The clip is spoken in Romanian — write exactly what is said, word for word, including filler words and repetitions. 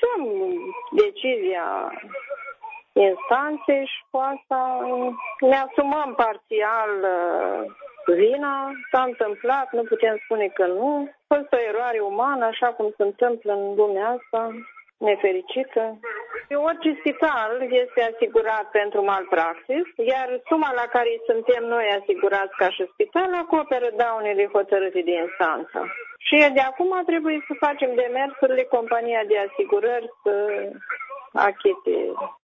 așteptăm decizia instanței și cu asta ne asumăm parțial vina. S-a întâmplat, nu putem spune că nu. A fost o eroare umană, așa cum se întâmplă în lumea asta, nefericită. Orice spital este asigurat pentru malpraxis, iar suma la care suntem noi asigurați ca și spital acoperă daunele hotărâte de instanță. Și de acum trebuie să facem demersurile compania de asigurări să achite